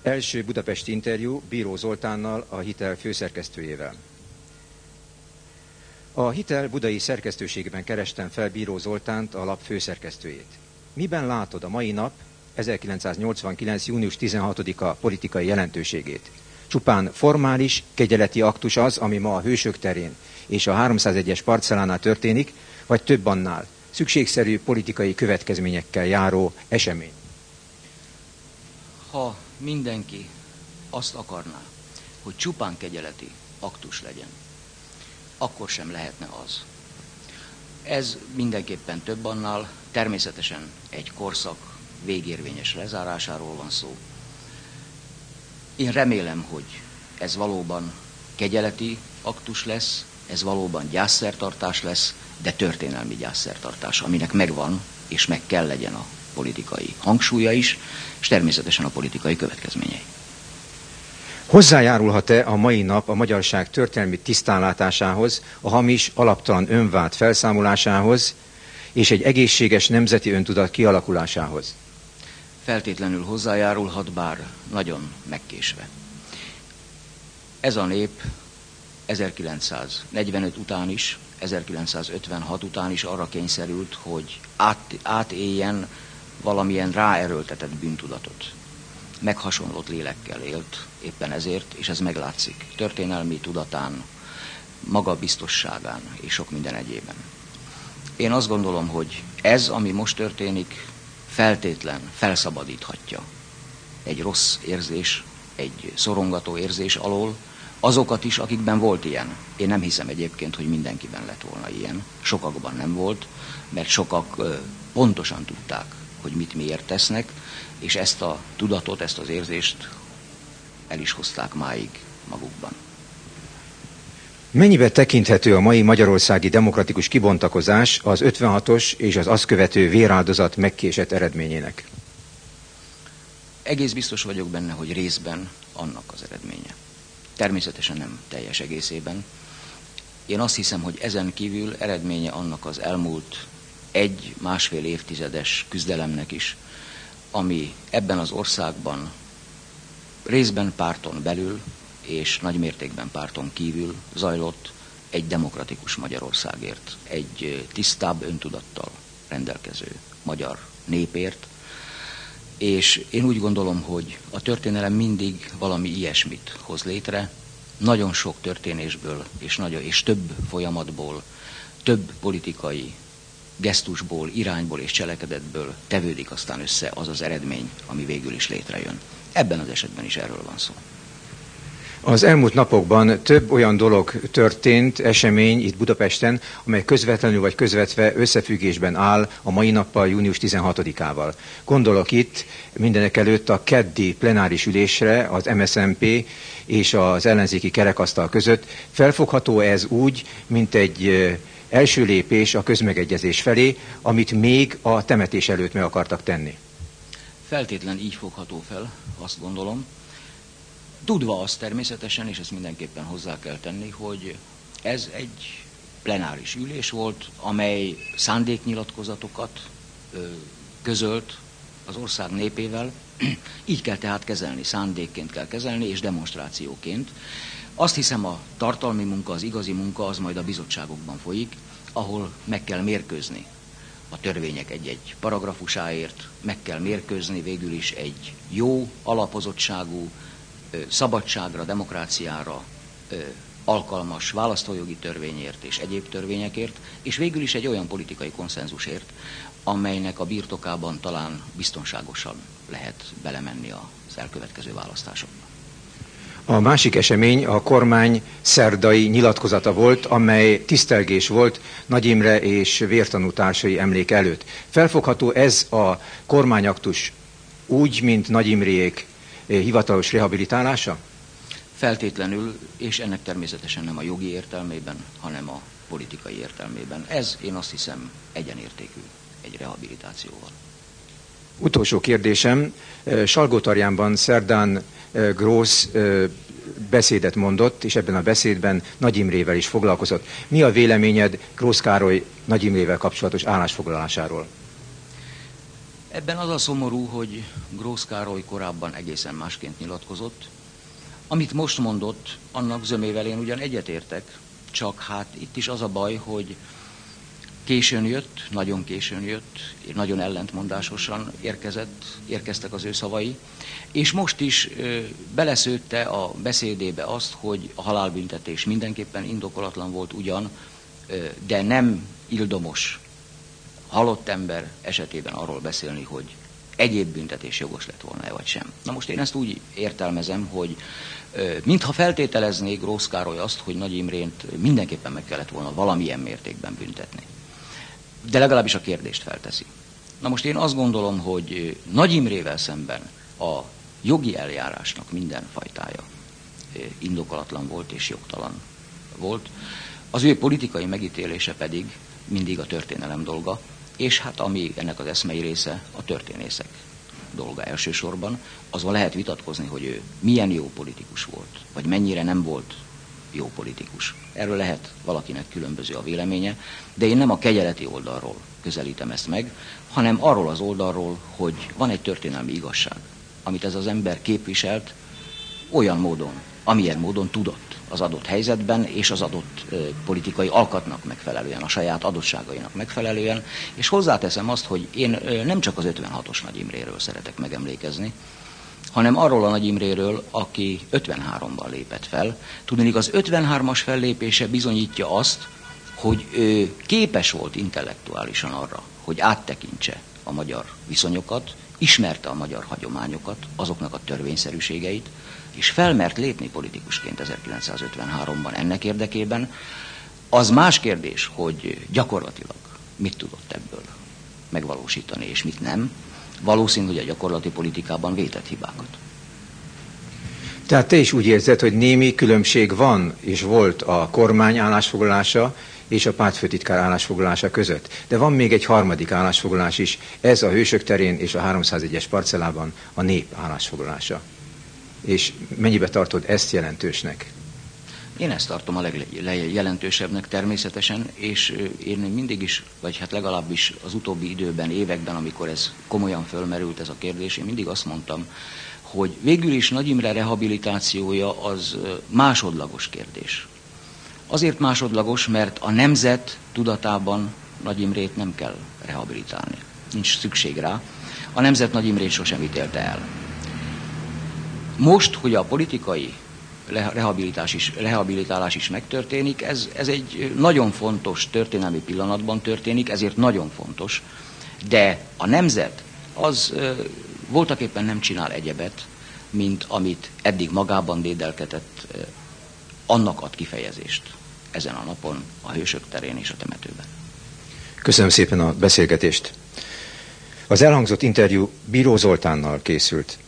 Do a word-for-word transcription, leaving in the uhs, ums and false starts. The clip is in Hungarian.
Első budapesti interjú Bíró Zoltánnal, a Hitel főszerkesztőjével. A Hitel budai szerkesztőségben kerestem fel Bíró Zoltánt, a lap főszerkesztőjét. Miben látod a mai nap, ezerkilencszáznyolcvankilenc. június tizenhatodika politikai jelentőségét? Csupán formális, kegyeleti aktus az, ami ma a Hősök terén és a háromszázegyes parcellánál történik, vagy több annál, szükségszerű politikai következményekkel járó esemény? Ha mindenki azt akarná, hogy csupán kegyeleti aktus legyen, akkor sem lehetne az. Ez mindenképpen több annál, természetesen egy korszak végérvényes lezárásáról van szó. Én remélem, hogy ez valóban kegyeleti aktus lesz, ez valóban gyászszertartás lesz, de történelmi gyászszertartás, aminek megvan és meg kell legyen a politikai hangsúlya is, és természetesen a politikai következményei. Hozzájárulhat-e a mai nap a magyarság történelmi tisztánlátásához, a hamis, alaptalan önvád felszámolásához és egy egészséges nemzeti öntudat kialakulásához? Feltétlenül hozzájárulhat, bár nagyon megkésve. Ez a nép ezerkilencszáznegyvenöt után is, ezerkilencszázötvenhat után is arra kényszerült, hogy át, átéljen valamilyen ráerőltetett bűntudatot. Meghasonlott lélekkel élt éppen ezért, és ez meglátszik történelmi tudatán, magabiztosságán és sok minden egyében. Én azt gondolom, hogy ez, ami most történik, feltétlen felszabadíthatja egy rossz érzés, egy szorongató érzés alól azokat is, akikben volt ilyen. Én nem hiszem egyébként, hogy mindenkiben lett volna ilyen. Sokakban nem volt, mert sokak pontosan tudták, hogy mit miért tesznek, és ezt a tudatot, ezt az érzést el is hozták máig magukban. Mennyibe tekinthető a mai magyarországi demokratikus kibontakozás az ötvenhatos és az azt követő véráldozat megkésett eredményének? Egész biztos vagyok benne, hogy részben annak az eredménye. Természetesen nem teljes egészében. Én azt hiszem, hogy ezen kívül eredménye annak az elmúlt egy-másfél évtizedes küzdelemnek is, ami ebben az országban részben párton belül és nagymértékben párton kívül zajlott egy demokratikus Magyarországért, egy tisztább öntudattal rendelkező magyar népért, és én úgy gondolom, hogy a történelem mindig valami ilyesmit hoz létre, nagyon sok történésből és, nagyon, és több folyamatból, több politikai gesztusból, irányból és cselekedetből tevődik aztán össze az az eredmény, ami végül is létrejön. Ebben az esetben is erről van szó. Az elmúlt napokban több olyan dolog történt, esemény itt Budapesten, amely közvetlenül vagy közvetve összefüggésben áll a mai nappal, június tizenhatodikával. Gondolok itt mindenekelőtt a keddi plenáris ülésre az em es zé en pé és az ellenzéki kerekasztal között. Felfogható ez úgy, mint egy első lépés a közmegegyezés felé, amit még a temetés előtt meg akartak tenni? Feltétlen így fogható fel, azt gondolom. Tudva azt természetesen, és ezt mindenképpen hozzá kell tenni, hogy ez egy plenáris ülés volt, amely szándéknyilatkozatokat ö, közölt az ország népével. Így kell tehát kezelni, szándékként kell kezelni, és demonstrációként. Azt hiszem, a tartalmi munka, az igazi munka az majd a bizottságokban folyik, ahol meg kell mérkőzni a törvények egy-egy paragrafusáért, meg kell mérkőzni végül is egy jó, alapozottságú, szabadságra, demokráciára alkalmas választójogi törvényért és egyéb törvényekért, és végül is egy olyan politikai konszenzusért, amelynek a birtokában talán biztonságosan lehet belemenni az elkövetkező választásokba. A másik esemény a kormány szerdai nyilatkozata volt, amely tisztelgés volt Nagy Imre és vértanú társai emlék előtt. Felfogható ez a kormányaktus úgy, mint Nagy Imréjék hivatalos rehabilitálása? Feltétlenül, és ennek természetesen nem a jogi értelmében, hanem a politikai értelmében. Ez, én azt hiszem, egyenértékű egy rehabilitációval. Utolsó kérdésem. Salgótarjánban szerdán Grósz beszédet mondott, és ebben a beszédben Nagy Imrével is foglalkozott. Mi a véleményed Grósz Károly Nagy Imrével kapcsolatos állásfoglalásáról? Ebben az a szomorú, hogy Grósz Károly korábban egészen másként nyilatkozott. Amit most mondott, annak zömével én ugyan egyetértek, csak hát itt is az a baj, hogy későn jött, nagyon későn jött, nagyon ellentmondásosan érkezett, érkeztek az ő szavai, és most is ö, beleszőtte a beszédébe azt, hogy a halálbüntetés mindenképpen indokolatlan volt ugyan, ö, de nem ildomos halott ember esetében arról beszélni, hogy egyéb büntetés jogos lett volna-e vagy sem. Na most én ezt úgy értelmezem, hogy ö, mintha feltételeznék Grósz Károly azt, hogy Nagy Imrént mindenképpen meg kellett volna valamilyen mértékben büntetni. De legalábbis a kérdést felteszi. Na most én azt gondolom, hogy Nagy Imrével szemben a jogi eljárásnak minden fajtája indokolatlan volt és jogtalan volt. Az ő politikai megítélése pedig mindig a történelem dolga, és hát ami ennek az eszmei része, a történészek dolga elsősorban. Azon lehet vitatkozni, hogy ő milyen jó politikus volt, vagy mennyire nem volt jó politikus. Erről lehet valakinek különböző a véleménye, de én nem a kegyeleti oldalról közelítem ezt meg, hanem arról az oldalról, hogy van egy történelmi igazság, amit ez az ember képviselt olyan módon, amilyen módon tudott az adott helyzetben, és az adott ö, politikai alkatnak megfelelően, a saját adottságainak megfelelően, és hozzáteszem azt, hogy én ö, nem csak az ötvenhatos Nagy Imréről szeretek megemlékezni, hanem arról a Nagy Imréről, aki ötvenháromban lépett fel. Tudnék, az ötvenhármas fellépése bizonyítja azt, hogy ő képes volt intellektuálisan arra, hogy áttekintse a magyar viszonyokat, ismerte a magyar hagyományokat, azoknak a törvényszerűségeit, és felmert lépni politikusként ezerkilencszázötvenháromban ennek érdekében. Az más kérdés, hogy gyakorlatilag mit tudott ebből megvalósítani, és mit nem. Valószínű, hogy a gyakorlati politikában vétett hibákat. Tehát te is úgy érzed, hogy némi különbség van, és volt a kormány állásfoglalása és a pártfőtitkár állásfoglalása között. De van még egy harmadik állásfoglalás is, ez a Hősök terén és a háromszázegyes parcellában a nép állásfoglalása. És mennyibe tartod ezt jelentősnek? Én ezt tartom a legjelentősebbnek természetesen, és én mindig is, vagy hát legalábbis az utóbbi időben, években, amikor ez komolyan fölmerült ez a kérdés, én mindig azt mondtam, hogy végül is Nagy Imre rehabilitációja az másodlagos kérdés. Azért másodlagos, mert a nemzet tudatában Nagy Imrét nem kell rehabilitálni. Nincs szükség rá. A nemzet Nagy Imrét sosem ítélte el. Most, hogy a politikai rehabilitálás is, rehabilitálás is megtörténik, ez, ez egy nagyon fontos történelmi pillanatban történik, ezért nagyon fontos, de a nemzet az voltaképpen nem csinál egyebet, mint amit eddig magában dédelkedett, annak ad kifejezést ezen a napon, a Hősök terén és a temetőben. Köszönöm szépen a beszélgetést. Az elhangzott interjú Bíró Zoltánnal készült.